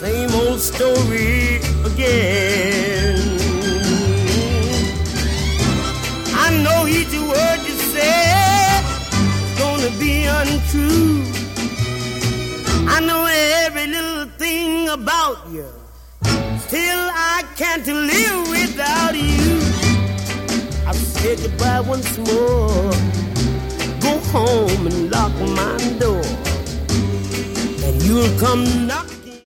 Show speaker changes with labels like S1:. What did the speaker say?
S1: same old story again. I know each word you said is gonna be untrue. I know every little thing about you. Still I can't live without you. I've said goodbye once more. Go home and lock my door, and you'll come knock